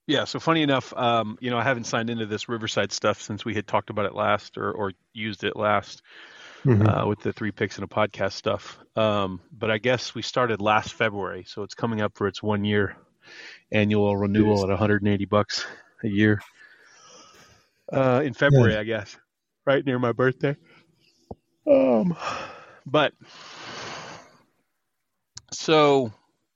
Yeah, so funny enough, I haven't signed into this Riverside stuff since we had talked about it last or used it last Hmm. with the three picks and a podcast stuff. But I guess we started last February, so it's coming up for its 1 year annual renewal at $180 a year in Yeah. February, I guess, right near my birthday. Um, but so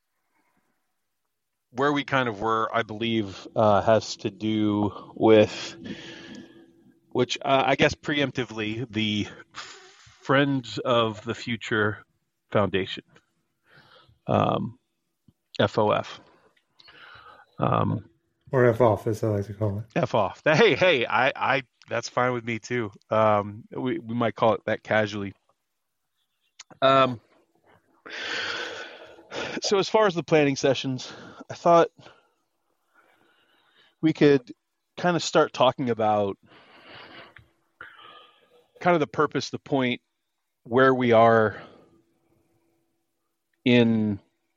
where we kind of were, I believe, has to do with which I guess preemptively the Friends of the Future Foundation, um, FOF. Um, Or F off, as I like to call it. F off. Hey, that's fine with me too. We might call it that casually. Um, so as far as the planning sessions, I thought we could kind of start talking about kind of the purpose, the point, where we are in.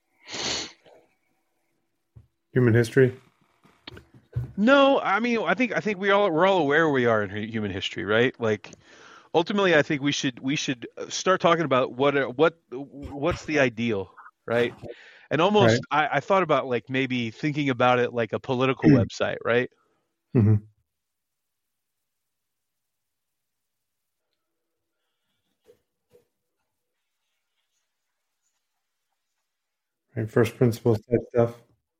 Human history. No, I mean, I think we're all aware where we are in human history, right? Like ultimately, I think we should start talking about what's the ideal, right? And Right. almost I thought about like maybe thinking about it like a political website, right? Hmm. Right. First principles type stuff.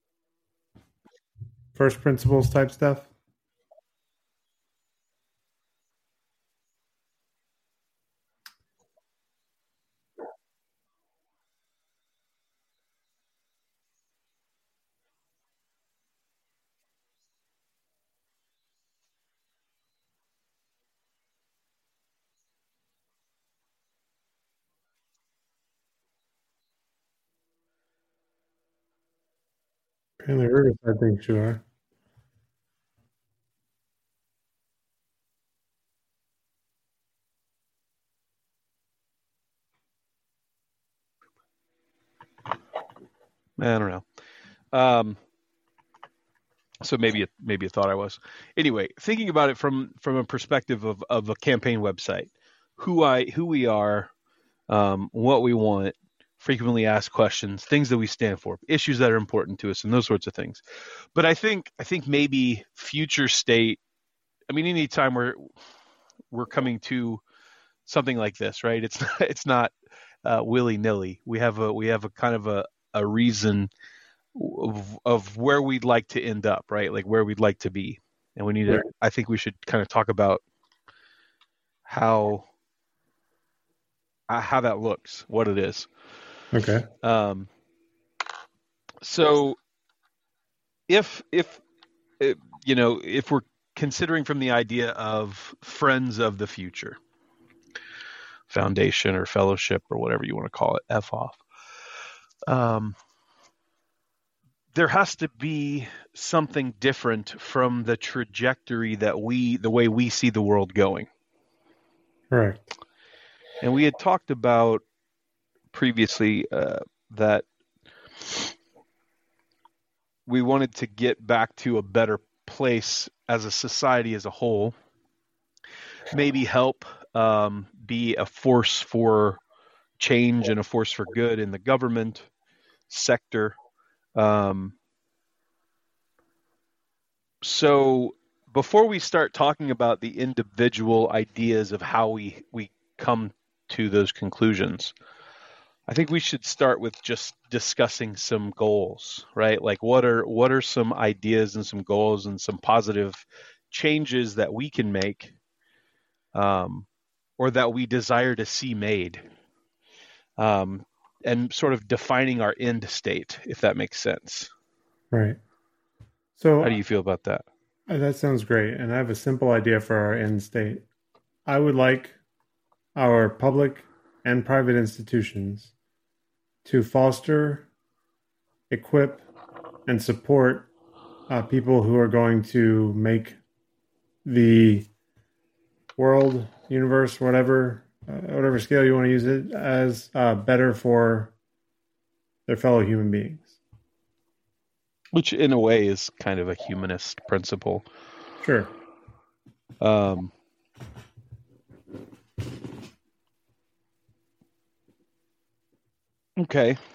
First principles type stuff. Apparently, Riverside thinks you are. I don't know. Um, so maybe a thought I was. Anyway, thinking about it from a perspective of a campaign website, who we are, what we want, frequently asked questions, things that we stand for, issues that are important to us, and those sorts of things. But I think maybe future state. I mean, anytime we're coming to something like this, right? It's not willy nilly. We have a kind of a reason of where we'd like to end up, right? Like where we'd like to be, and we need to. Right. I think we should kind of talk about how how that looks, what it is. Okay. Um, so if if we're considering from the idea of friends of the future, foundation or fellowship or whatever you want to call it, f off. Um, there has to be something different from the trajectory the way we see the world going. Correct. And we had talked about previously that we wanted to get back to a better place as a society as a whole, maybe help be a force for change and a force for good in the government sector. Um, so before we start talking about the individual ideas of how we come to those conclusions, I think we should start with just discussing some goals, right? Like what are some ideas and some goals and some positive changes that we can make, um, or that we desire to see made, um, and sort of defining our end state, if that makes sense. Right. So How do you feel about that? that sounds great. And I have a simple idea for our end state. I would like our public and private institutions to foster, equip, and support people who are going to make the world, universe, whatever scale you want to use it as, better for their fellow human beings. which in a way is kind of a humanist principle. Sure. Okay.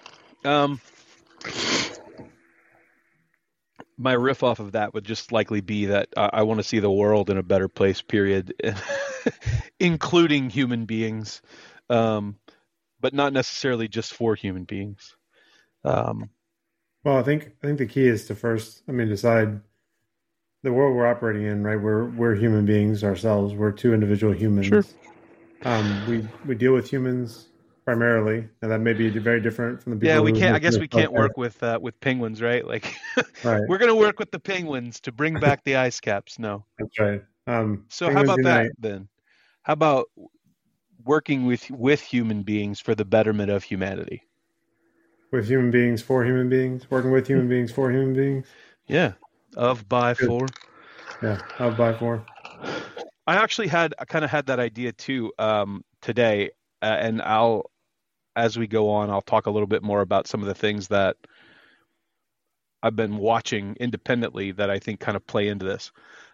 My riff off of that would just likely be that I want to see the world in a better place, period, including human beings, but not necessarily just for human beings. Well, I think the key is to first, decide the world we're operating in, right? We're human beings ourselves. We're two individual humans. Sure. We deal with humans primarily, and that may be very different from the people. Yeah, we who can't. I live guess in we the can't work with penguins, right? Like, Right. we're going to work with the penguins to bring back the ice caps. No. That's right. So how Penguins about that unite. then? How about working with human beings for the betterment of humanity? With human beings for human beings, working with human beings for human beings. Yeah, of, by, Good. for. Yeah, of, by, for. I actually had that idea too today, and as we go on, I'll talk a little bit more about some of the things that I've been watching independently that I think kind of play into this.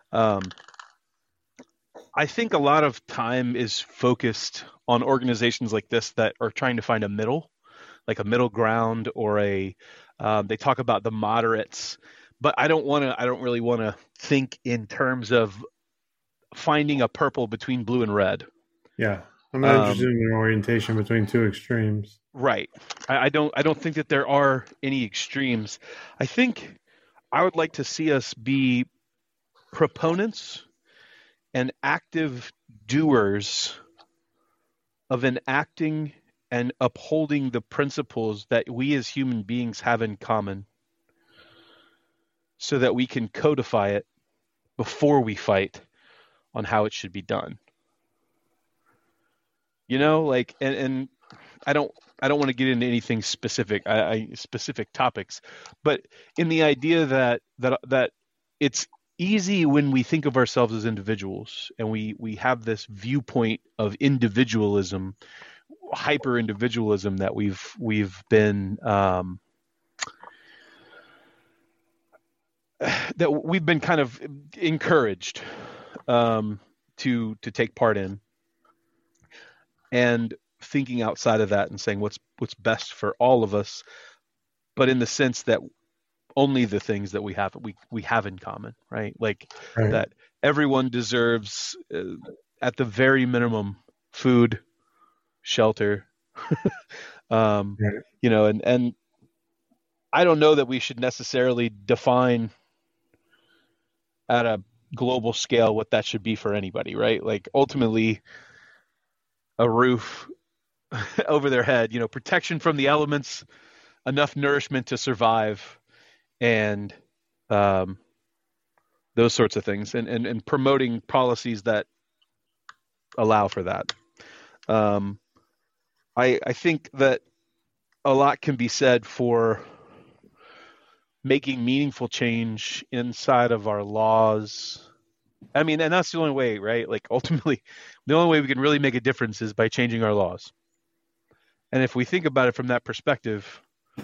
I think a lot of time is focused on organizations like this that are trying to find a middle ground, or they talk about the moderates, but I don't really want to think in terms of finding a purple between blue and red. Yeah. I'm not interested in an orientation between two extremes. Right. I don't think that there are any extremes. I think I would like to see us be proponents and active doers of enacting and upholding the principles that we as human beings have in common, so that we can codify it before we fight on how it should be done. And I don't want to get into anything specific, specific topics, but in the idea that it's easy when we think of ourselves as individuals, and we have this viewpoint of individualism, hyper individualism, that we've been kind of encouraged to take part in, and thinking outside of that and saying what's best for all of us, but in the sense that only the things that we have in common, right? Like, Right. that everyone deserves, at the very minimum, food, shelter, Right. and I don't know that we should necessarily define at a global scale what that should be for anybody, right? Like, ultimately, a roof over their head, protection from the elements, enough nourishment to survive, and those sorts of things, and promoting policies that allow for that. I think that a lot can be said for making meaningful change inside of our laws. I mean, and that's the only way, right? Like, ultimately, the only way we can really make a difference is by changing our laws. And if we think about it from that perspective,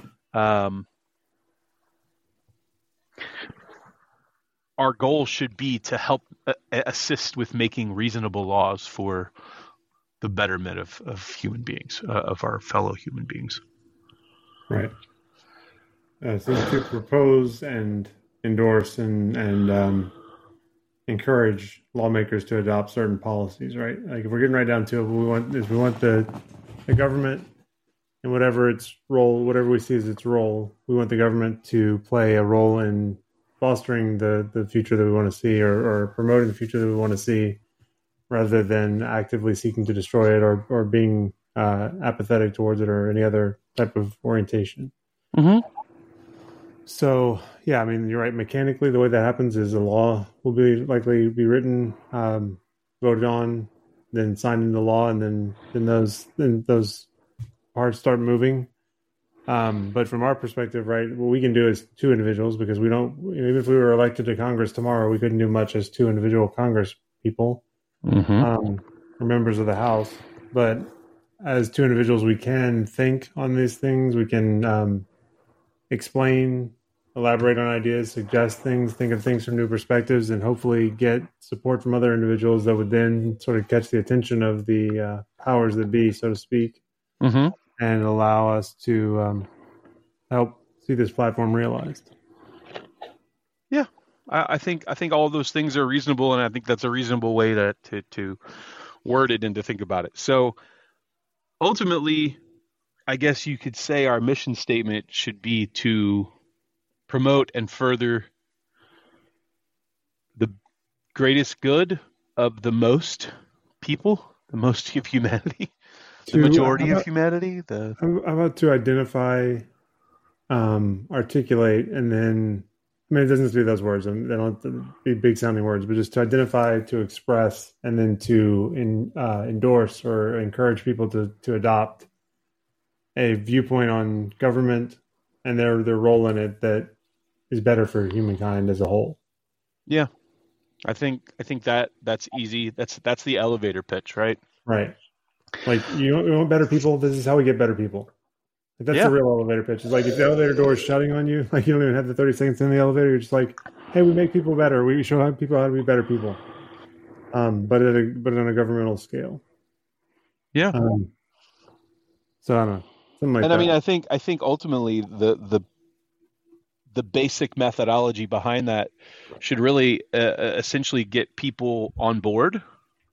our goal should be to help assist with making reasonable laws for the betterment of human beings, of our fellow human beings. Right. So to propose and endorse and encourage lawmakers to adopt certain policies, right? Like, if we're getting right down to it, what we want the government, and whatever its role, whatever we see as its role, we want the government to play a role in fostering the future that we want to see, or promoting the future that we want to see, rather than actively seeking to destroy it, or being apathetic towards it, or any other type of orientation. Mm-hmm. So, yeah, I mean, you're right. Mechanically, the way that happens is a law will likely be written, voted on, then signed into law, and then those parts start moving. But from our perspective, right, what we can do is two individuals, because we don't, even if we were elected to Congress tomorrow, we couldn't do much as two individual Congress people, or members of the House. But as two individuals, we can think on these things. We can explain elaborate on ideas, suggest things, think of things from new perspectives, and hopefully get support from other individuals that would then sort of catch the attention of the powers that be, so to speak, Mm-hmm. and allow us to help see this platform realized. Yeah, I think all of those things are reasonable, and I think that's a reasonable way to word it and to think about it. So ultimately, I guess you could say our mission statement should be to promote and further the greatest good of the most people, the most of humanity, the To majority of humanity. The how about to identify, articulate, and then I mean it doesn't have to be those words. They don't have to be big sounding words, but just to identify, to express, and then to endorse or encourage people to adopt a viewpoint on government and their role in it that is better for humankind as a whole. yeah, I think that's easy. That's the elevator pitch, right? Right. Like you want better people. This is how we get better people. Like, that's the Yeah, real elevator pitch. It's like if the elevator door is shutting on you, like you don't even have the 30 seconds in the elevator. You're just like, hey, we make people better. We show people how to be better people. But on a governmental scale. yeah. Um, so I don't know, something like And I mean, that. I think ultimately the basic methodology behind that should really essentially get people on board,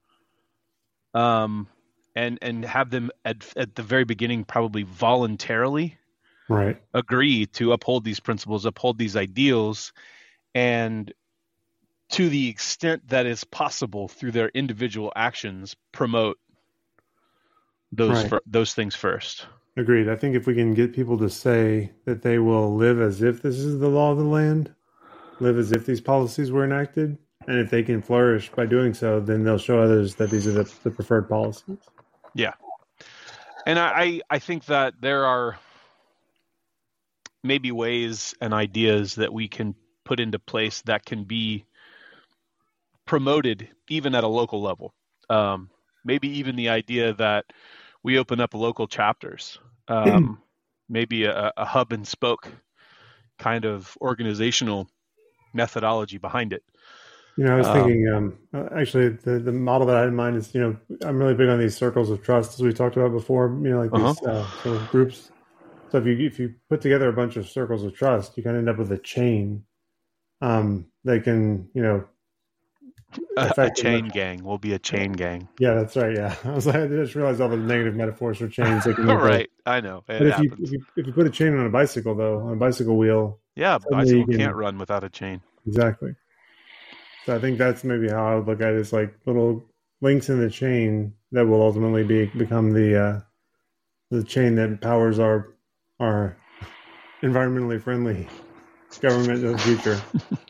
um, and have them at the very beginning probably voluntarily Right. agree to uphold these principles, uphold these ideals, and to the extent that is possible through their individual actions, promote Right. those things first. Agreed. I think if we can get people to say that they will live as if this is the law of the land, live as if these policies were enacted, and if they can flourish by doing so, then they'll show others that these are the preferred policies. Yeah, and I think that there are maybe ways and ideas that we can put into place that can be promoted even at a local level. Maybe even the idea that we open up local chapters, um, maybe a hub and spoke kind of organizational methodology behind it. I was Um, thinking, actually, the model that I had in mind is, I'm really big on these circles of trust, as we talked about before. Like uh-huh. these sort of groups. So if you put together a bunch of circles of trust, you kind of end up with a chain that can, A affect. chain gang will be a chain gang. Yeah, that's right. Yeah, I was like, I just realized all the negative metaphors for chains they can make there. Right, I know it But if you happens. put a chain on a bicycle, though, on a bicycle wheel, Yeah, a suddenly you bicycle can't can. run without a chain. Exactly. So I think that's maybe how I would look at it. It's like little links in the chain that will ultimately become the chain that powers our environmentally friendly government of the future.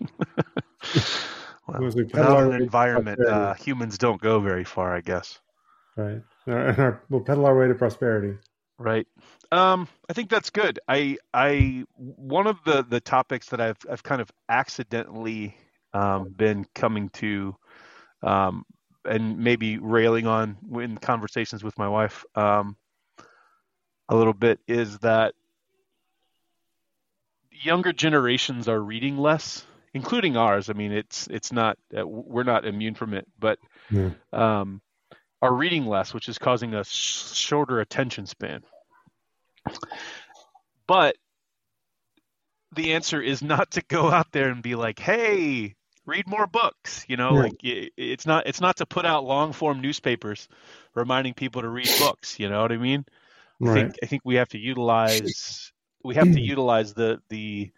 Well, As we pedal without our an way to environment, prosperity, humans don't go very far, I guess. right? We'll pedal our way to prosperity. Right. I think that's good. One of the topics that I've kind of accidentally been coming to, um, and maybe railing on in conversations with my wife, a little bit, is that younger generations are reading less, including ours. I mean, it's not we're not immune from it, but Yeah. um, are reading less, which is causing a shorter attention span. But the answer is not to go out there and be like, "Hey, read more books." Yeah. Like it's not to put out long form newspapers reminding people to read books. You know what I mean? I think Right. I think we have to utilize the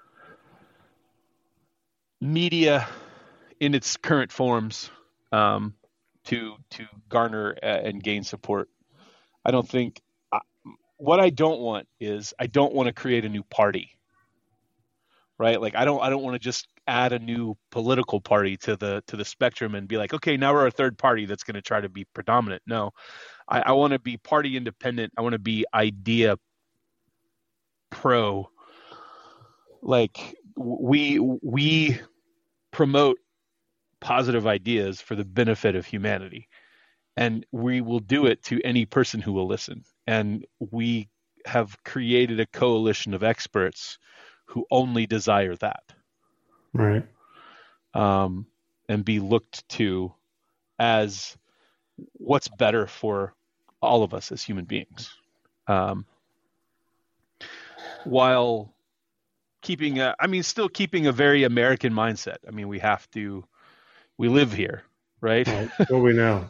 media in its current forms, um, to garner and gain support. I don't think what I don't want is I don't want to create a new party, right? Like I don't want to just add a new political party to the spectrum and be like, okay, now we're a third party that's going to try to be predominant. No, I want to be party independent. I want to be idea pro. Like we promote positive ideas for the benefit of humanity, and we will do it to any person who will listen. And we have created a coalition of experts who only desire that, Right. and be looked to as what's better for all of us as human beings, while still keeping a very American mindset. I mean, we live here, right? What we know.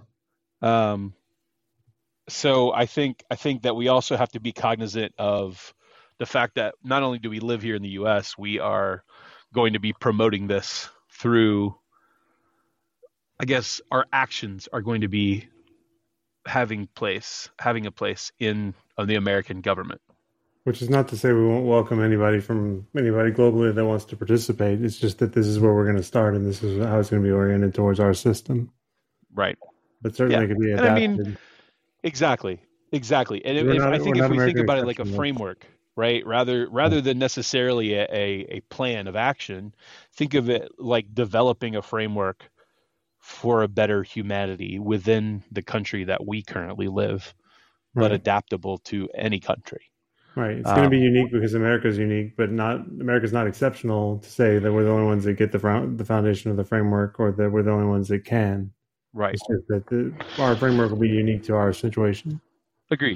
So I think that we also have to be cognizant of the fact that not only do we live here in the U.S., we are going to be promoting this through, I guess, our actions are going to be having a place in the American government. Which is not to say we won't welcome anybody globally that wants to participate. It's just that this is where we're going to start, and this is how it's going to be oriented towards our system. Right. But certainly could be adapted. And I mean, exactly. And if we think about it like a framework, right? Rather than necessarily a plan of action, think of it like developing a framework for a better humanity within the country that we currently live, but adaptable to any country. Right. It's going to be unique because America's unique, but America's not exceptional to say that we're the only ones that get the foundation of the framework, or that we're the only ones that can. Right. It's just that our framework will be unique to our situation. Agreed.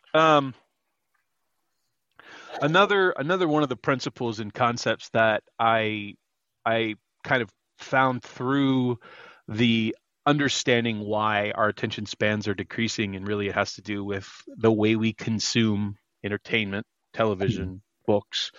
Another one of the principles and concepts that I kind of found through the understanding why our attention spans are decreasing, and really it has to do with the way we consume entertainment, television, books.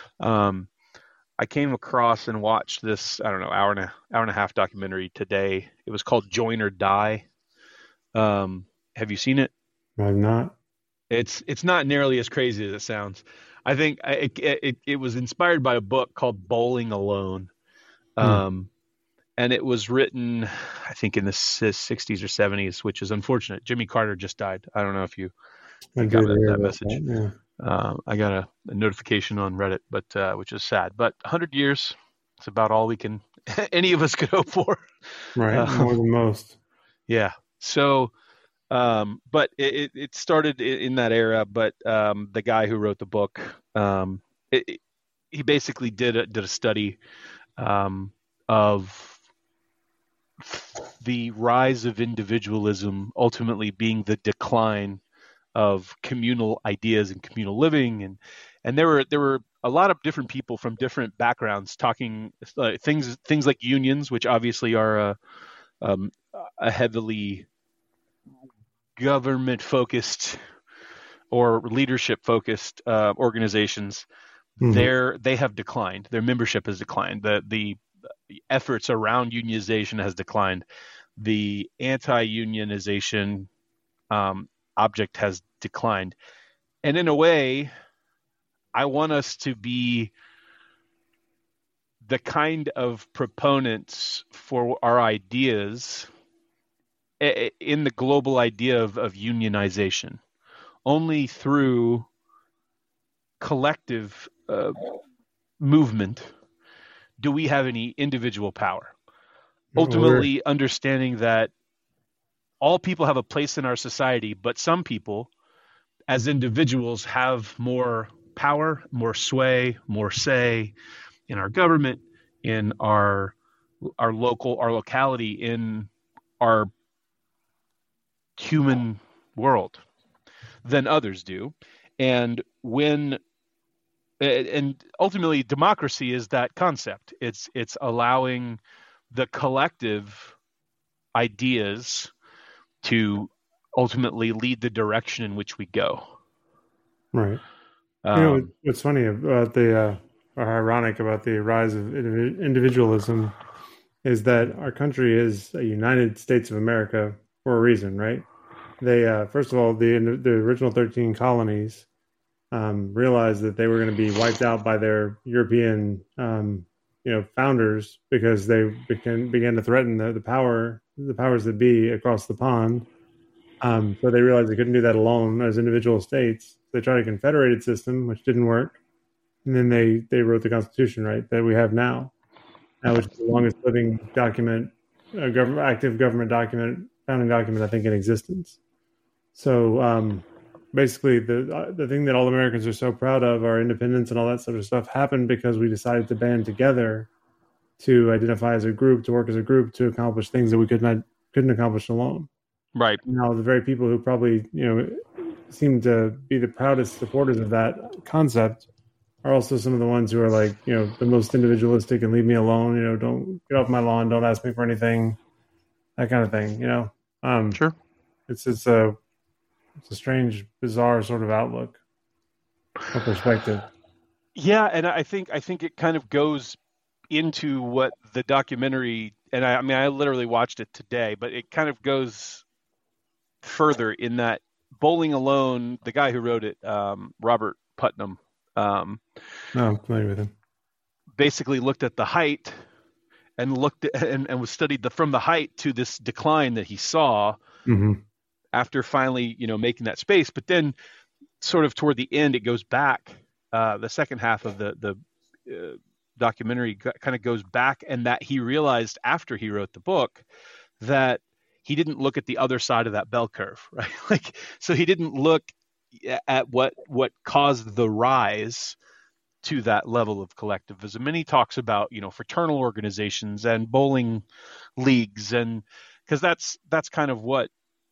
I came across and watched this, I don't know, hour and a half documentary today. It was called Join or Die. Have you seen it? I've not. It's not nearly as crazy as it sounds. I think it was inspired by a book called Bowling Alone. And it was written, I think, in the 60s or 70s, which is unfortunate. Jimmy Carter just died. I don't know if you got that message. Yeah. I got a notification on Reddit, but which is sad. But 100 years, it's about all any of us could hope for. Right, more than most. Yeah. So, but it started in that era. But the guy who wrote the book, he basically did a study of the rise of individualism ultimately being the decline of communal ideas and communal living, and there were a lot of different people from different backgrounds talking things like unions, which obviously are a heavily government focused or leadership focused organizations. They have declined. Their membership has declined. The efforts around unionization has declined. The anti-unionization object has declined. And in a way, I want us to be the kind of proponents for our ideas in the global idea of unionization. Only through collective movement do we have any individual power. Ultimately, understanding that all people have a place in our society, but some people, as individuals, have more power, more sway, more say in our government, in our locality, in our human world than others do. And ultimately, democracy is that concept. It's allowing the collective ideas to ultimately lead the direction in which we go. Right. What's funny about or ironic about the rise of individualism is that our country is a United States of America for a reason, right? They, first of all, the original 13 colonies realized that they were going to be wiped out by their European, founders, because they began to threaten the powers that be across the pond. So they realized they couldn't do that alone as individual states. They tried a confederated system, which didn't work, and then they wrote the Constitution, right, that we have now, which is the longest living document, active government document, founding document, I think, in existence. So basically the thing that all Americans are so proud of, our independence and all that sort of stuff, happened because we decided to band together to identify as a group, to work as a group, to accomplish things that we couldn't accomplish alone. Right. Now, the very people who probably seem to be the proudest supporters of that concept are also some of the ones who are like the most individualistic and leave me alone. Don't get off my lawn, don't ask me for anything, that kind of thing. Sure. It's a strange, bizarre sort of outlook or perspective. Yeah, and I think it kind of goes into what the documentary, and I literally watched it today, but it kind of goes further in that Bowling Alone, the guy who wrote it, Robert Putnam, No, I'm familiar with him. basically looked at the height and looked at, and was studied from the height to this decline that he saw after finally making that space. But then sort of toward the end, it goes back. The second half of the documentary kind of goes back, and that he realized after he wrote the book that he didn't look at the other side of that bell curve, right? Like, so he didn't look at what caused the rise to that level of collectivism. And he talks about, fraternal organizations and bowling leagues, and because that's kind of what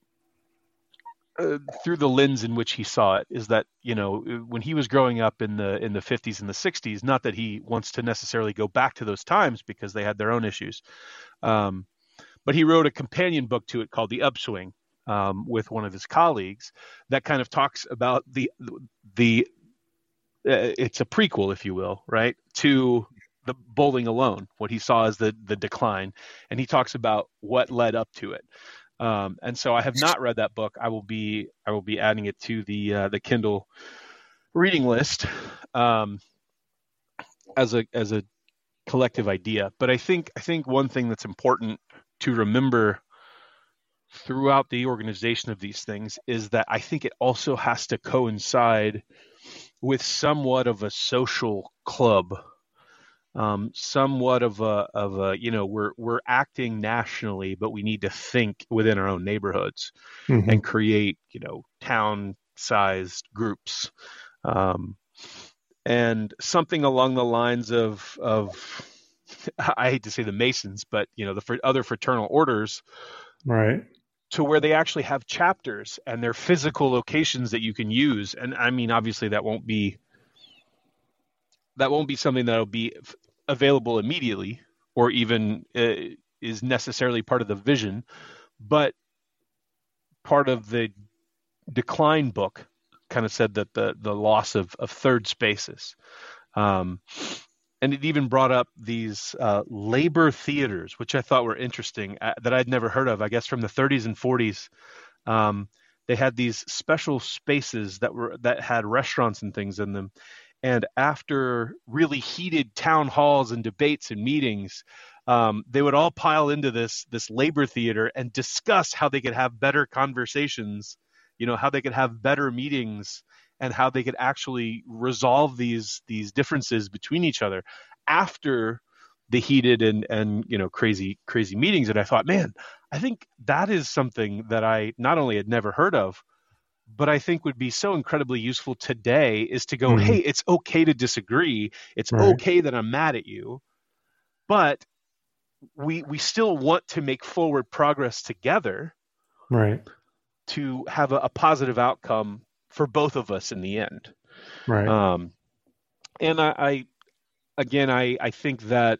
through the lens in which he saw it, is that when he was growing up in the 50s and the 60s, not that he wants to necessarily go back to those times because they had their own issues, but he wrote a companion book to it called The Upswing, with one of his colleagues, that kind of talks about the it's a prequel, if you will, right, to the Bowling Alone, what he saw as the decline, and he talks about what led up to it. And so I have not read that book. I will be adding it to the Kindle reading list as a collective idea. But I think one thing that's important to remember throughout the organization of these things is that I think it also has to coincide with somewhat of a social club, somewhat of a we're acting nationally, but we need to think within our own neighborhoods and create town-sized groups, and something along the lines of I hate to say the Masons, but the other fraternal orders, right? To where they actually have chapters and they're physical locations that you can use. And I mean, obviously that won't be something that'll be available immediately or even is necessarily part of the vision, but part of the decline book kind of said that the loss of third spaces. And it even brought up these labor theaters, which I thought were interesting, that I'd never heard of. I guess from the 30s and 40s, they had these special spaces that had restaurants and things in them. And after really heated town halls and debates and meetings, they would all pile into this labor theater and discuss how they could have better conversations, how they could have better meetings, and how they could actually resolve these differences between each other after the heated and crazy meetings. And I thought, man, I think that is something that I not only had never heard of, but I think would be so incredibly useful today, is to go, hey, it's okay to disagree. It's okay that I'm mad at you, but we still want to make forward progress together, right? To have a positive outcome for both of us in the end. Right. And I think that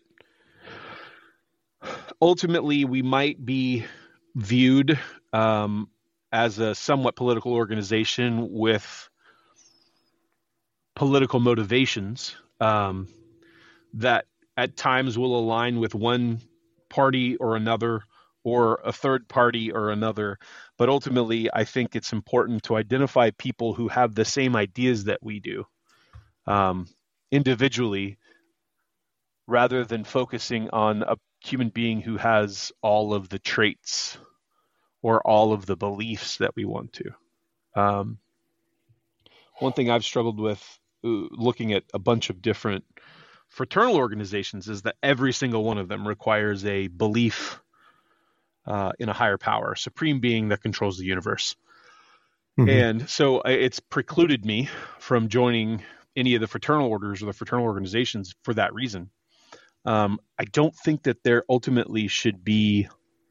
ultimately we might be viewed as a somewhat political organization with political motivations that at times will align with one party or another, or a third party or another. But ultimately, I think it's important to identify people who have the same ideas that we do individually, rather than focusing on a human being who has all of the traits or all of the beliefs that we want to. One thing I've struggled with looking at a bunch of different fraternal organizations is that every single one of them requires a belief in a higher power, supreme being that controls the universe. Hmm. And so it's precluded me from joining any of the fraternal orders or the fraternal organizations for that reason. I don't think that there ultimately should be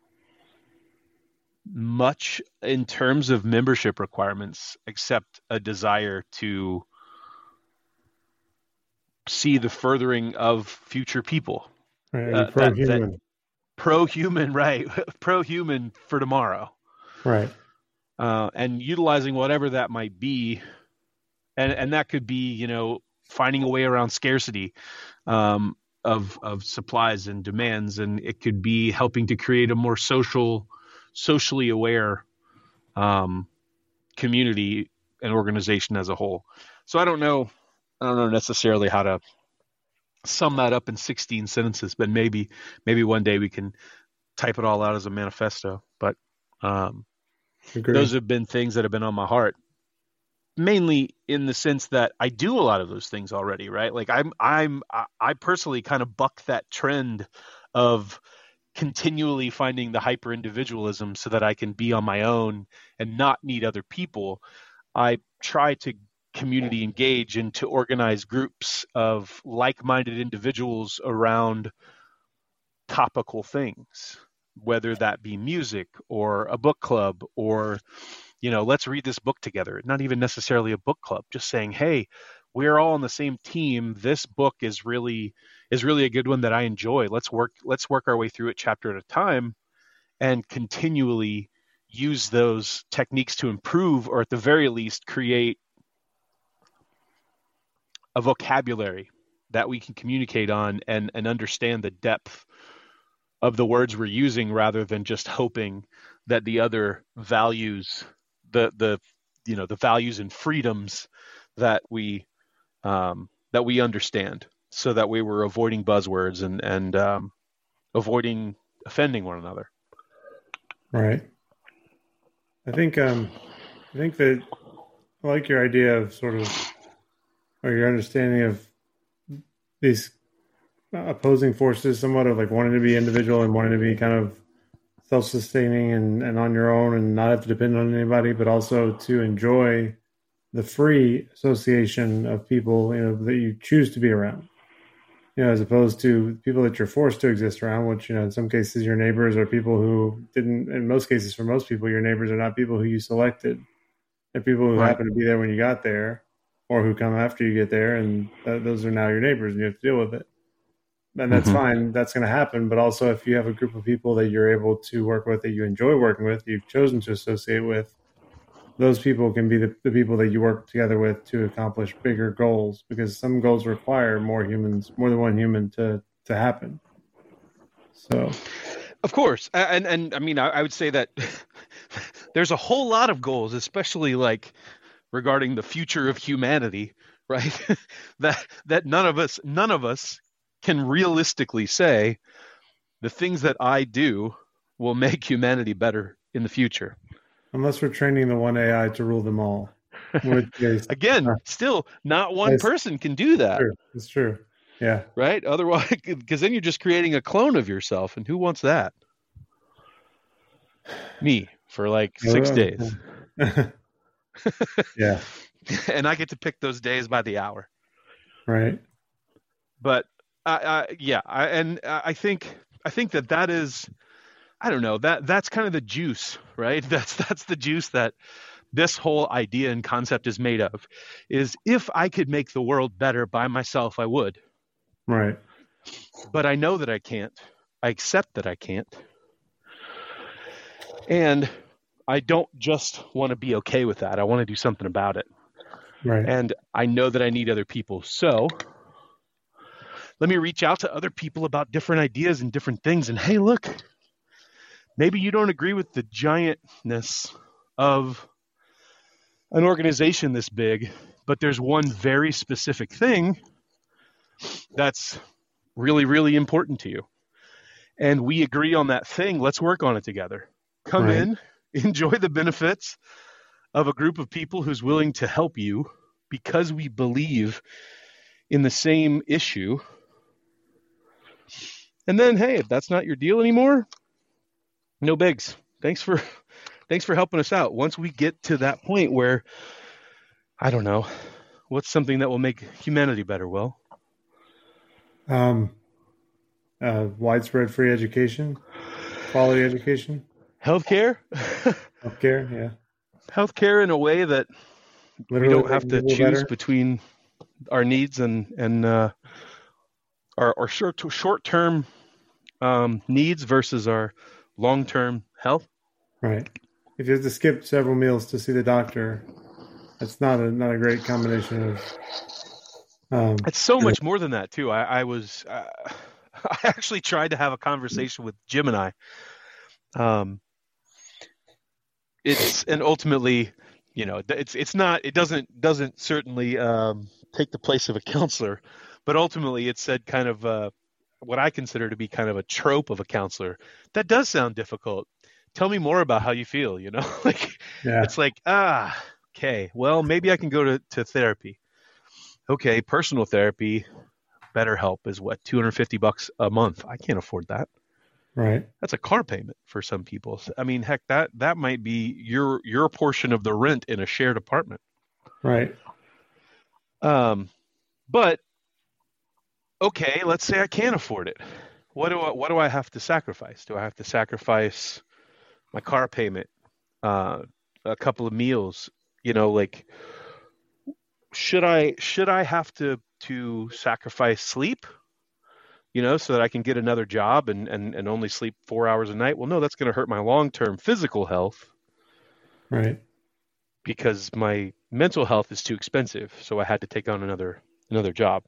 much in terms of membership requirements except a desire to see the furthering of future people. Right. Are you That pro-human? pro-human, right? Pro-human for tomorrow, Right. and utilizing whatever that might be, and that could be, finding a way around scarcity of supplies and demands, and it could be helping to create a more socially aware community and organization as a whole. So I don't know necessarily how to sum that up in 16 sentences, but maybe one day we can type it all out as a manifesto. But um, those Agree. have been things that have been on my heart, mainly in the sense that I do a lot of those things already, right? Like I personally kind of buck that trend of continually finding the hyper individualism so that I can be on my own and not need other people. I try to community engage and to organize groups of like-minded individuals around topical things, whether that be music or a book club or, let's read this book together. Not even necessarily a book club, just saying, hey, we're all on the same team. This book is really a good one that I enjoy. Let's work our way through it chapter at a time and continually use those techniques to improve, or at the very least create a vocabulary that we can communicate on and understand the depth of the words we're using, rather than just hoping that the other values the values and freedoms that we understand, so that we were avoiding buzzwords and avoiding offending one another. Right. I think that I like your idea of sort of, or your understanding of these opposing forces, somewhat of like wanting to be individual and wanting to be kind of self-sustaining and on your own and not have to depend on anybody, but also to enjoy the free association of people, that you choose to be around, as opposed to people that you're forced to exist around, which, in some cases your neighbors are people who didn't, in most cases, for most people, your neighbors are not people who you selected. They're people who Right. happen to be there when you got there or who come after you get there. And those are now your neighbors and you have to deal with it. And that's Mm-hmm. fine. That's going to happen. But also, if you have a group of people that you're able to work with, that you enjoy working with, you've chosen to associate with, those people can be the people that you work together with to accomplish bigger goals, because some goals require more than one human to happen. So, Of course, and I mean, I would say that there's a whole lot of goals, especially like regarding the future of humanity, right? that none of us can realistically say the things that I do will make humanity better in the future. unless we're training the one AI to rule them all, in which case, Again, uh, still not one that's person can do that, true. It's true. Yeah. right? Otherwise, because then you're just creating a clone of yourself, and who wants that? Me for like 6 days, Yeah. and I get to pick those days by the hour. Right. But yeah, I think that is, I don't know, that's kind of the juice, right? That's the juice that this whole idea and concept is made of. Is if I could make the world better by myself, I would. Right. But I know that I can't. I accept that I can't. And I don't just want to be okay with that. I want to do something about it. Right. And I know that I need other people. So let me reach out to other people about different ideas and different things. And hey, look, maybe you don't agree with the giantness of an organization this big, but there's one very specific thing that's really, really important to you. And we agree on that thing. Let's work on it together. Come Right. in, enjoy the benefits of a group of people who's willing to help you because we believe in the same issue. And then, hey, if that's not your deal anymore, no bigs. Thanks for thanks for helping us out. Once we get to that point where, I don't know, what's something that will make humanity better, Will? Widespread free education, quality education, Healthcare? healthcare. Yeah, Healthcare in a way that literally we don't have making to people choose better. between our needs and our short-term needs versus our long-term health. Right. If you have to skip several meals to see the doctor, that's not a great combination of. It's so much more than that too. I was I actually tried to have a conversation with Jim and I. And ultimately, it doesn't certainly take the place of a counselor, but ultimately it said kind of what I consider to be kind of a trope of a counselor. That does sound difficult. Tell me more about how you feel, like Yeah. it's like, okay, well, maybe I can go to therapy. Okay, personal therapy, BetterHelp is what, $250 a month. I can't afford that. Right. That's a car payment for some people. I mean, heck, that might be your portion of the rent in a shared apartment. Right. But okay, let's say I can't afford it. What do I have to sacrifice? Do I have to sacrifice my car payment, a couple of meals? Like should I have to sacrifice sleep? So that I can get another job and only sleep 4 hours a night? Well, no, that's going to hurt my long-term physical health. Right. Because my mental health is too expensive, so I had to take on another job.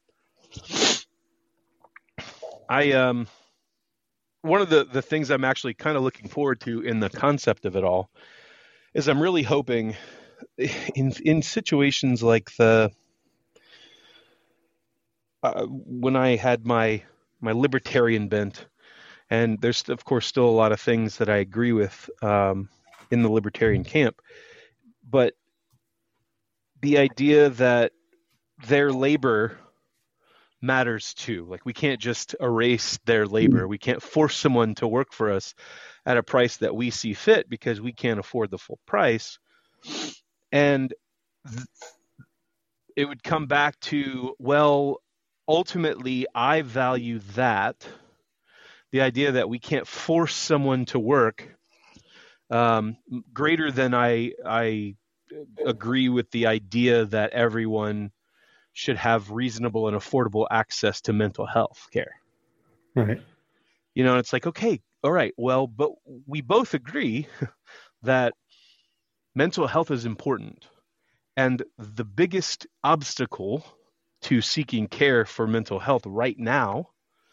One of the things I'm actually kind of looking forward to in the concept of it all is I'm really hoping in situations like when I had my libertarian bent, and there's of course still a lot of things that I agree with in the libertarian camp, but the idea that their labor matters too. Like we can't just erase their labor. We can't force someone to work for us at a price that we see fit because we can't afford the full price. And it would come back to, well, ultimately I value that, the idea that we can't force someone to work, greater than I agree with the idea that everyone should have reasonable and affordable access to mental health care. Right. It's like, okay, all right, well, but we both agree that mental health is important. And the biggest obstacle to seeking care for mental health right now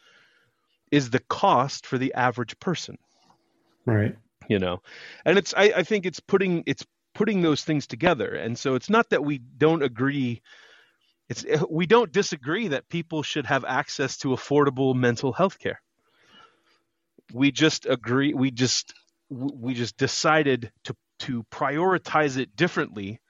is the cost for the average person. Right. And I think it's putting those things together. And so it's not that we don't agree. We don't disagree that people should have access to affordable mental health care. We just agree. We just decided to prioritize it differently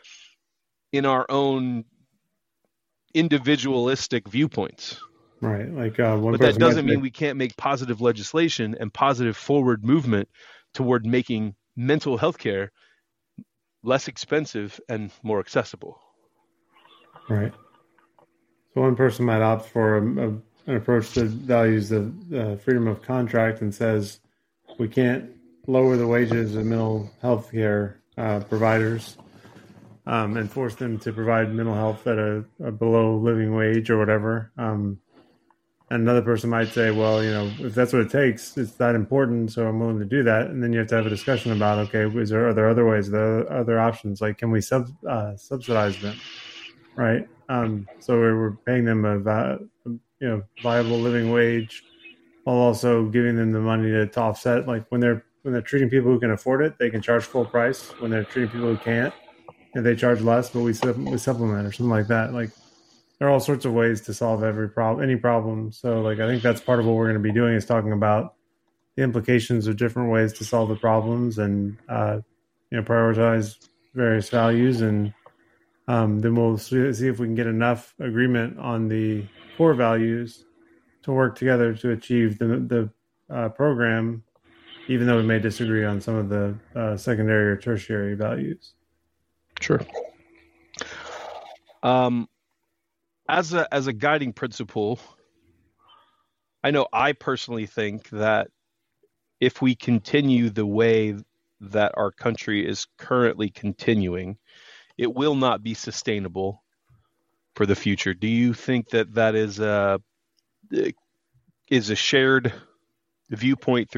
in our own individualistic viewpoints. Right. Like but that doesn't mean we can't make positive legislation and positive forward movement toward making mental health care less expensive and more accessible. Right. So one person might opt for an approach that values the freedom of contract and says we can't lower the wages of mental health care providers and force them to provide mental health at a below living wage or whatever. And another person might say, well, if that's what it takes, it's that important, so I'm willing to do that. And then you have to have a discussion about, okay, are there other ways, other options? Like, can we subsidize them, right? So we're paying them a viable living wage while also giving them the money to offset. Like when they're treating people who can afford it, they can charge full price. When they're treating people who can't, and they charge less, but we supplement or something like that. Like there are all sorts of ways to solve any problem. So like I think that's part of what we're going to be doing is talking about the implications of different ways to solve the problems and prioritize various values, and then we'll see if we can get enough agreement on the core values to work together to achieve the program even though we may disagree on some of the secondary or tertiary values. Sure. Um, as a guiding principle, I know I personally think that if we continue the way that our country is currently continuing, it will not be sustainable for the future. Do you think that that is a shared viewpoint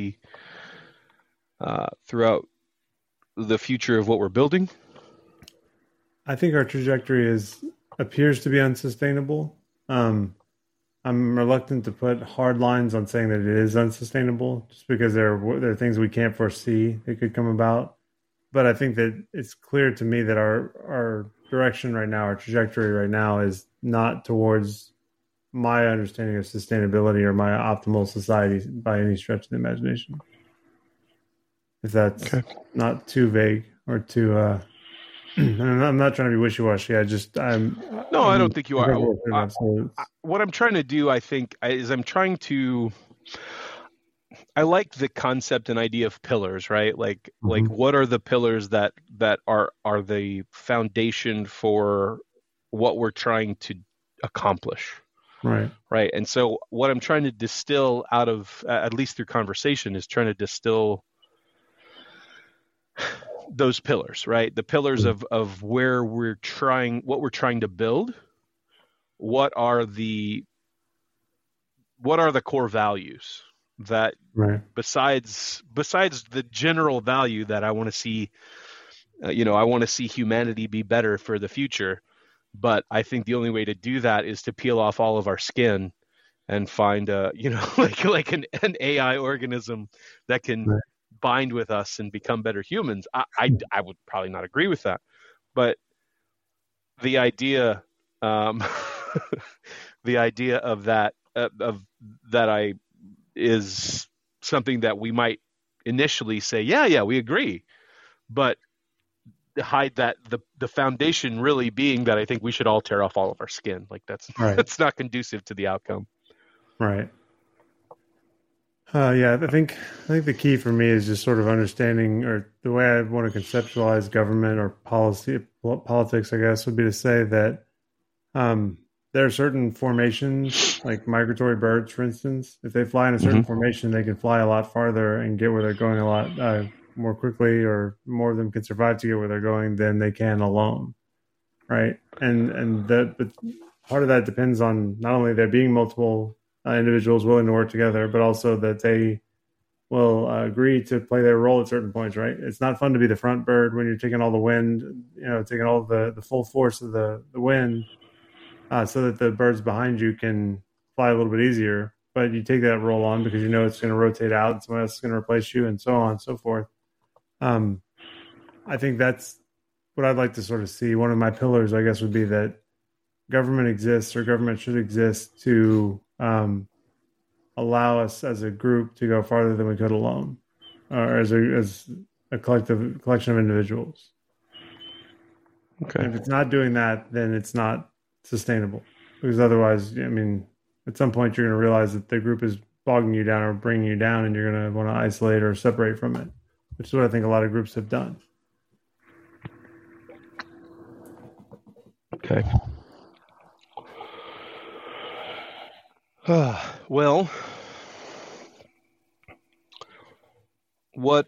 throughout the future of what we're building? I think our trajectory appears to be unsustainable. I'm reluctant to put hard lines on saying that it is unsustainable, just because there are things we can't foresee that could come about. But I think that it's clear to me that our direction right now, our trajectory right now, is not towards my understanding of sustainability or my optimal society by any stretch of the imagination. If that's Okay. not too vague or too, I'm not trying to be wishy-washy. No, I don't think you are. So What I'm trying to do, I think, is I like the concept and idea of pillars, right? Like Mhm. what are the pillars that are the foundation for what we're trying to accomplish, Right, right? And so what I'm trying to distill out of, at least through conversation, is trying to distill those pillars, right? The pillars of where what we're trying to build. What are the core values that, right, besides the general value that I want to see, I want to see humanity be better for the future. But I think the only way to do that is to peel off all of our skin and find like an AI organism that can right. bind with us and become better humans. I would probably not agree with that, but the idea, um, the idea of that I is something that we might initially say, yeah, we agree, but hide that the foundation really being that I think we should all tear off all of our skin. Like that's Right, that's not conducive to the outcome. right. Yeah, I think the key for me is just sort of understanding, or the way I want to conceptualize government or politics, I guess, would be to say that um, there are certain formations, like migratory birds, for instance. If they fly in a certain Mm-hmm. formation, they can fly a lot farther and get where they're going a lot more quickly, or more of them can survive to get where they're going than they can alone, right? But part of that depends on not only there being multiple individuals willing to work together, but also that they will agree to play their role at certain points, right? It's not fun to be the front bird when you're taking all the wind, taking all the full force of the wind, so that the birds behind you can fly a little bit easier. But you take that role on because you know it's going to rotate out and someone else is going to replace you, and so on and so forth. Um, I think that's what I'd like to sort of see. One of my pillars, I guess, would be that government exists, or government should exist, to allow us as a group to go farther than we could alone, or as a collection of individuals. Okay. And if it's not doing that, then it's not sustainable. Because otherwise, I mean, at some point you're going to realize that the group is bogging you down or bringing you down, and you're going to want to isolate or separate from it, which is what I think a lot of groups have done. Okay. Well, what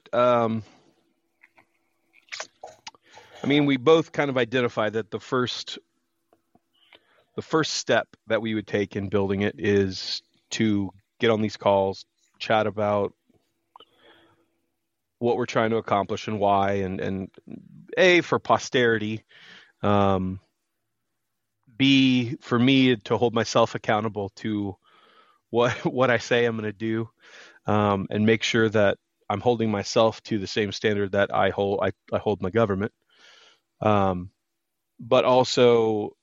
I mean, we both kind of identify that the first step that we would take in building it is to get on these calls, chat about what we're trying to accomplish and why, and A, for posterity, um, B, for me to hold myself accountable to what I say I'm going to do, and make sure that I'm holding myself to the same standard that I hold my government, um, but also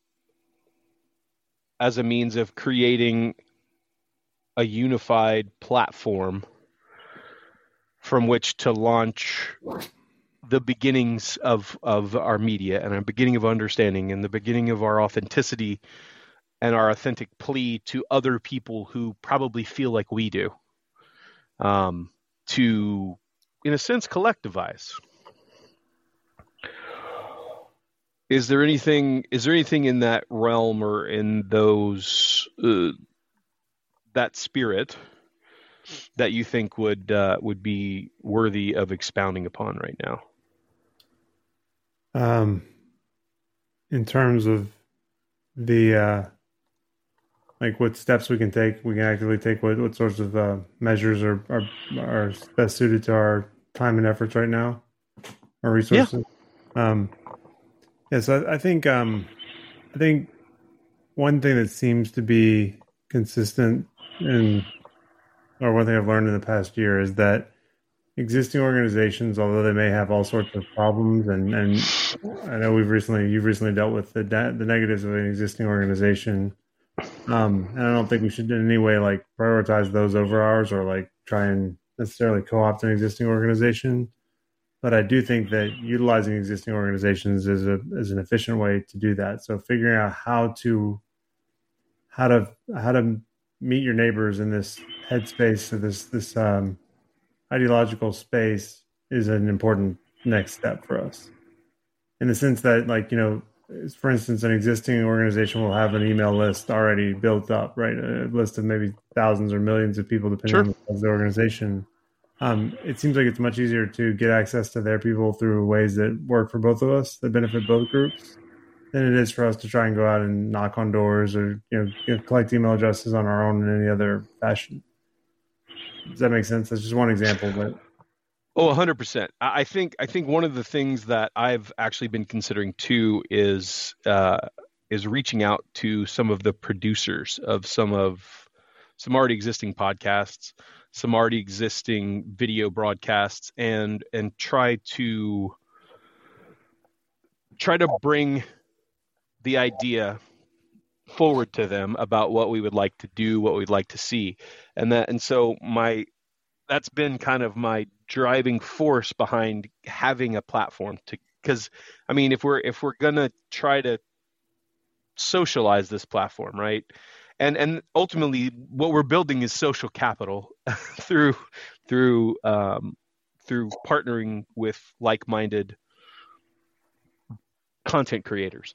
as a means of creating a unified platform from which to launch the beginnings of our media and our beginning of understanding and the beginning of our authenticity and our authentic plea to other people who probably feel like we do. Um, to, in a sense, collectivize. Is there anything in that realm or in those that spirit that you think would be worthy of expounding upon right now? In terms of the like what steps we can actively take, what sorts of measures are best suited to our time and efforts right now, our resources. So I think one thing that seems to be consistent or one thing I've learned in the past year is that existing organizations, although they may have all sorts of problems, and I know you've recently dealt with the negatives of an existing organization, and I don't think we should in any way like prioritize those over ours or like try and necessarily co-opt an existing organization. But I do think that utilizing existing organizations is an efficient way to do that. So figuring out how to meet your neighbors in this headspace, or this ideological space, is an important next step for us. In the sense that, like, for instance, an existing organization will have an email list already built up, right? A list of maybe thousands or millions of people, depending on the size of the organization. It seems like it's much easier to get access to their people through ways that work for both of us, that benefit both groups, than it is for us to try and go out and knock on doors or collect email addresses on our own in any other fashion. Does that make sense? That's just one example, but 100%. I think one of the things that I've actually been considering too is reaching out to some of the producers of some already existing podcasts, some already existing video broadcasts, and try to bring the idea forward to them about what we would like to do, what we'd like to see. And so that's been kind of my driving force behind having a platform because I mean, if we're going to try to socialize this platform, right? And ultimately what we're building is social capital through partnering with like-minded content creators.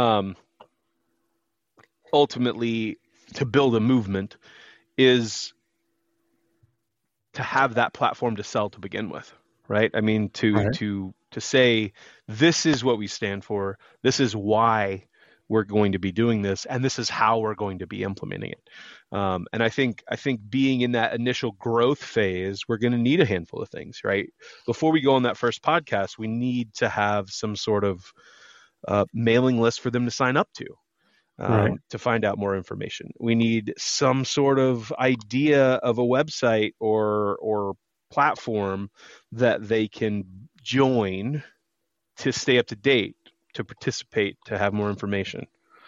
Ultimately, to build a movement is to have that platform to sell to begin with, right? I mean, to say, this is what we stand for, this is why we're going to be doing this, and this is how we're going to be implementing it. And I think being in that initial growth phase, we're going to need a handful of things, right? Before we go on that first podcast, we need to have some sort of mailing list for them to sign up to. To find out more information. We need some sort of idea of a website or platform that they can join to stay up to date, to participate, to have more information.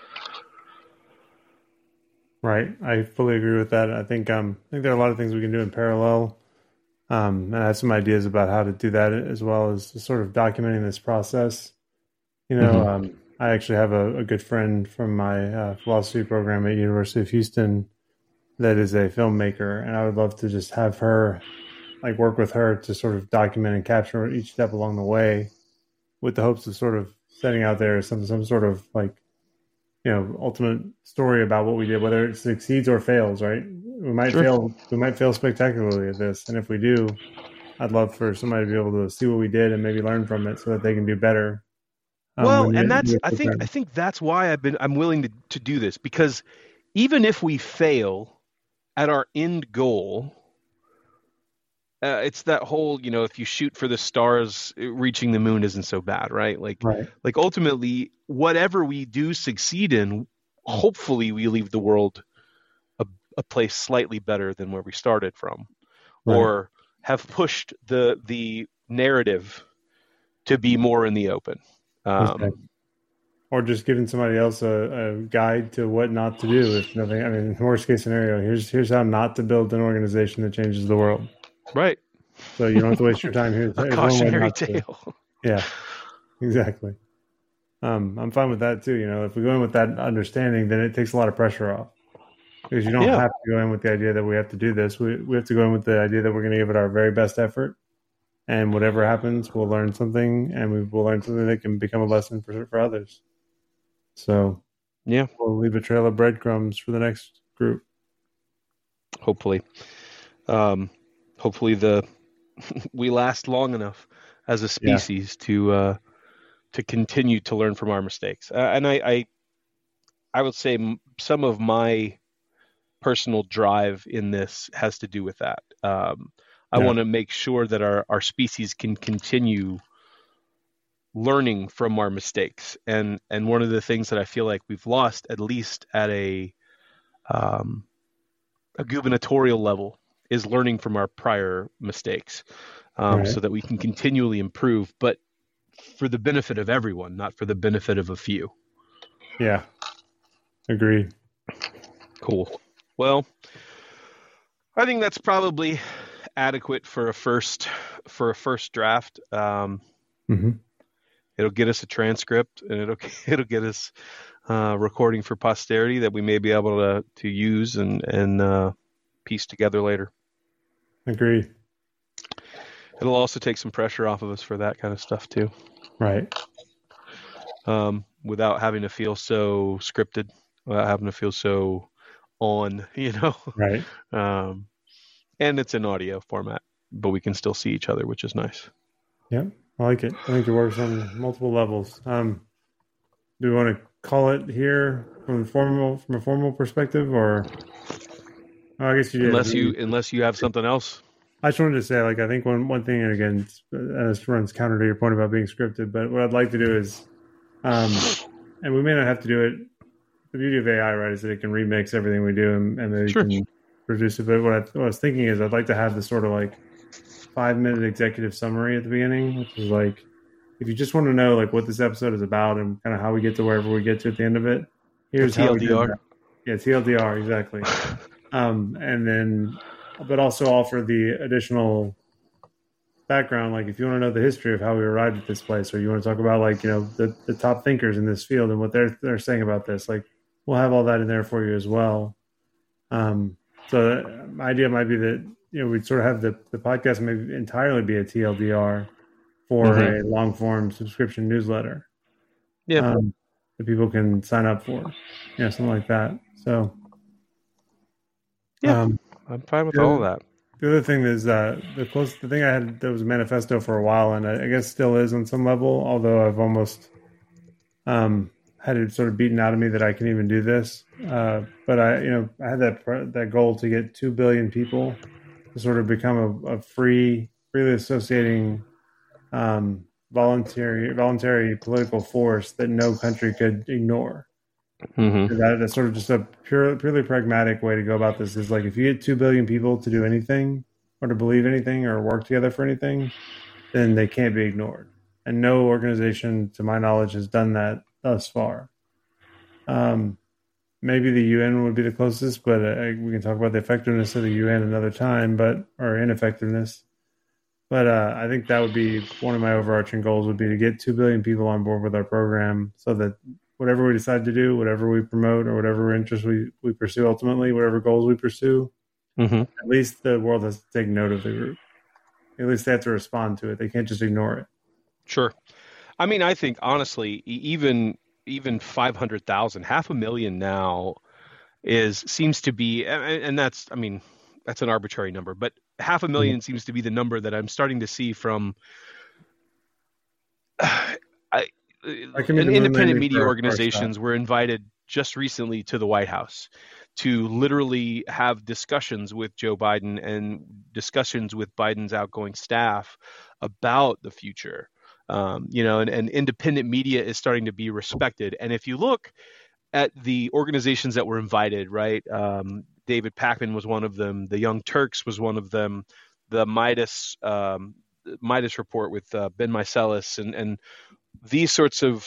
Right. I fully agree with that. I think there are a lot of things we can do in parallel. And I have some ideas about how to do that, as well as sort of documenting this process. I actually have a good friend from my philosophy program at University of Houston that is a filmmaker, and I would love to just have her, like, work with her to sort of document and capture each step along the way, with the hopes of sort of setting out there some sort of, like, ultimate story about what we did, whether it succeeds or fails. Right? We might fail spectacularly at this, and if we do, I'd love for somebody to be able to see what we did and maybe learn from it so that they can do better. Well, and I think that's why I'm willing to do this, because even if we fail at our end goal, it's that whole, if you shoot for the stars, reaching the moon isn't so bad, right? Like ultimately, whatever we do succeed in, hopefully we leave the world a place slightly better than where we started from, or have pushed the narrative to be more in the open. Or just giving somebody else a guide to what not to do. If nothing, I mean, worst case scenario, here's how not to build an organization that changes the world. Right. So you don't have to waste your time here. A cautionary tale. Yeah, exactly. I'm fine with that too. If we go in with that understanding, then it takes a lot of pressure off. because you don't Yeah. have to go in with the idea that we have to do this. We have to go in with the idea that we're going to give it our very best effort, and whatever happens, we'll learn something, and we will learn something that can become a lesson for others. So Yeah. we'll leave a trail of breadcrumbs for the next group. Hopefully, hopefully we last long enough as a Yeah, species to continue to learn from our mistakes. And I would say some of my personal drive in this has to do with that. I yeah, want to make sure that our species can continue learning from our mistakes. And one of the things that I feel like we've lost, at least at um, a gubernatorial level, is learning from our prior mistakes, right. so that we can continually improve, but for the benefit of everyone, not for the benefit of a few. Yeah, agreed. Cool. Well, I think that's probably adequate for a first draft. Hmm. It'll get us a transcript, and it'll get us recording for posterity that we may be able to use and piece together later. Agreed. It'll also take some pressure off of us for that kind of stuff too, Right. without having to feel so scripted, without having to feel so on, Right. um, and it's in audio format, but we can still see each other, which is nice. Yep. I like it. I think it works on multiple levels. Do we want to call it here from a formal perspective, or I guess you did. Unless you have something else. I just wanted to say, like, I think one thing, and again, this runs counter to your point about being scripted, but what I'd like to do is, and we may not have to do it. The beauty of AI, right, is that it can remix everything we do and then it Sure. can produce it. But what I was thinking is, I'd like to have this sort of like 5-minute executive summary at the beginning, which is like, if you just want to know like what this episode is about and kind of how we get to wherever we get to at the end of it, here's how we did TLDR. that. Yeah, TLDR, exactly. And then, but also offer the additional background. Like if you want to know the history of how we arrived at this place, or you want to talk about like, the top thinkers in this field and what they're saying about this, like we'll have all that in there for you as well. So my idea might be that, we'd sort of have the podcast maybe entirely be a TLDR for a long form subscription newsletter. Yeah. That people can sign up for, something like that. So, Yeah. I'm fine with all of that. The other thing is the thing I had that was a manifesto for a while, and I guess still is on some level, although I've almost had it sort of beaten out of me that I can even do this. But I had that goal to get 2 billion people to sort of become a freely associating voluntary political force that no country could ignore. Mm-hmm. That's sort of just a purely pragmatic way to go about this. Is like if you get 2 billion people to do anything or to believe anything or work together for anything, then they can't be ignored. And no organization, to my knowledge, has done that thus far. Maybe the UN would be the closest, but we can talk about the effectiveness of the UN another time, or ineffectiveness. But I think that would be one of my overarching goals would be to get 2 billion people on board with our program so that whatever we decide to do, whatever we promote or whatever interest we pursue ultimately, whatever goals we pursue, at least the world has to take note of the group. At least they have to respond to it. They can't just ignore it. Sure. I mean, I think honestly, even 500,000, 500,000 now seems to be, and that's an arbitrary number, but 500,000 seems to be the number that I'm starting to see from independent media organizations were invited just recently to the White House to literally have discussions with Joe Biden and discussions with Biden's outgoing staff about the future. And independent media is starting to be respected. And if you look at the organizations that were invited, right? David Pakman was one of them. The Young Turks was one of them. The Midas report with Ben Meiselas and these sorts of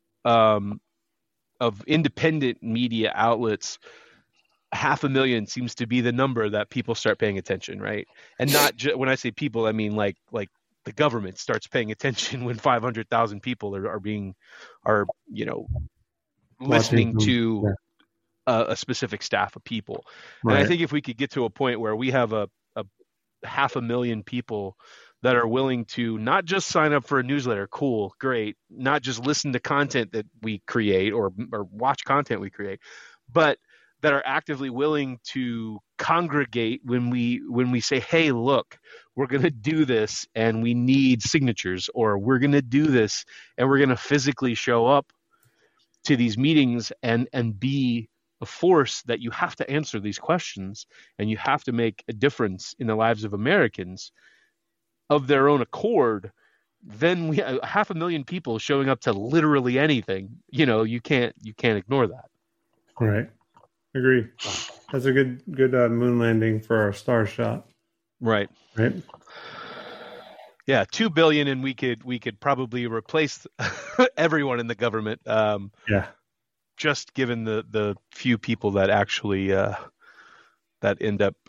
independent media outlets. 500,000 seems to be the number that people start paying attention, right? And not when I say people, I mean like the government starts paying attention when 500,000 people are listening to a specific staff of people. And I Right. think if we could get to a point where we have a 500,000 people that are willing to not just sign up for a newsletter, cool, great, not just listen to content that we create or watch content we create, but that are actively willing to congregate when we say, hey, look, we're going to do this and we need signatures, or we're going to do this and we're going to physically show up to these meetings and be a force that you have to answer these questions and you have to make a difference in the lives of Americans of their own accord. Then we 500,000 people showing up to literally anything. You can't ignore that. Right. Agree. That's a good moon landing for our star shot. Right. Right. Yeah, 2 billion, and we could probably replace everyone in the government. Yeah. Just given the few people that actually that end up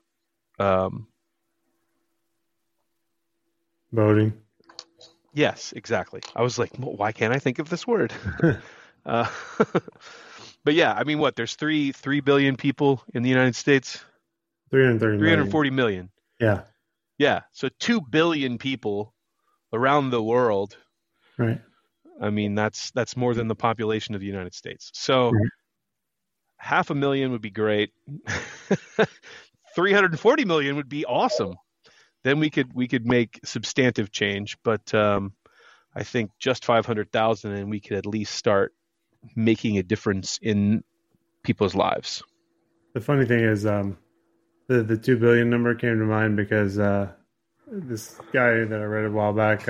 voting. Yes, exactly. I was like, well, why can't I think of this word? But yeah, I mean, there's 3 billion people in the United States. 340 million. Yeah. Yeah. So 2 billion people around the world. Right. I mean, that's more than the population of the United States. So 500,000 would be great. 340 million would be awesome. Then we could make substantive change. But I think just 500,000 and we could at least start making a difference in people's lives. The funny thing is, the 2 billion number came to mind because this guy that I read a while back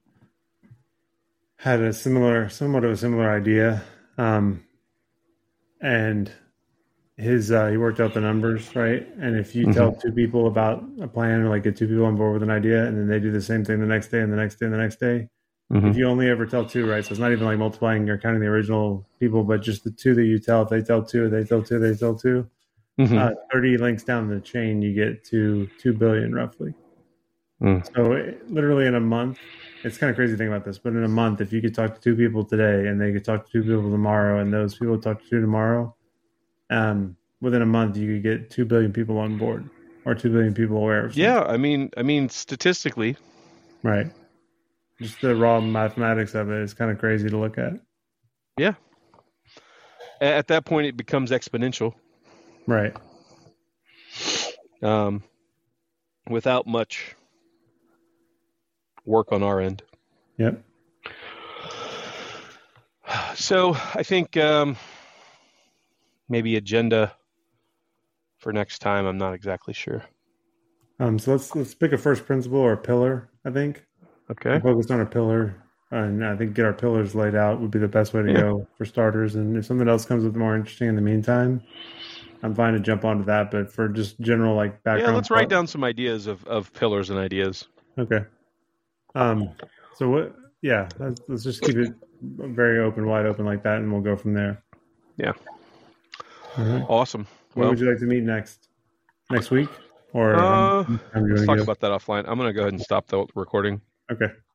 had somewhat of a similar idea, and his he worked out the numbers, right? And if you tell 2 people about a plan, or like get 2 people on board with an idea, and then they do the same thing the next day and the next day and the next day. If you only ever tell 2, right? So it's not even like multiplying or counting the original people, but just the 2 that you tell. If they tell 2, they tell 2, they tell 2. 30 links down the chain, you get to 2 billion roughly. So literally in a month, it's kind of crazy to think about this, but in a month, if you could talk to 2 people today and they could talk to 2 people tomorrow and those people talk to 2 tomorrow, within a month, you could get 2 billion people on board or 2 billion people aware of something. Yeah, I mean, statistically. Right. Just the raw mathematics of it is kind of crazy to look at. Yeah. At that point, it becomes exponential. Right. Without much work on our end. Yep. So I think maybe agenda for next time. I'm not exactly sure. So let's pick a first principle or a pillar, I think. Okay. Focus on a pillar, and I think get our pillars laid out would be the best way to go for starters. And if something else comes up more interesting in the meantime, I'm fine to jump onto that. But for just general like background, yeah, let's write down some ideas of pillars and ideas. Okay. So what? Yeah, let's just keep it very wide open like that, and we'll go from there. Yeah. All right. Awesome. When would you like to meet next? Next week? Or let's talk about that offline. I'm going to go ahead and stop the recording. Okay.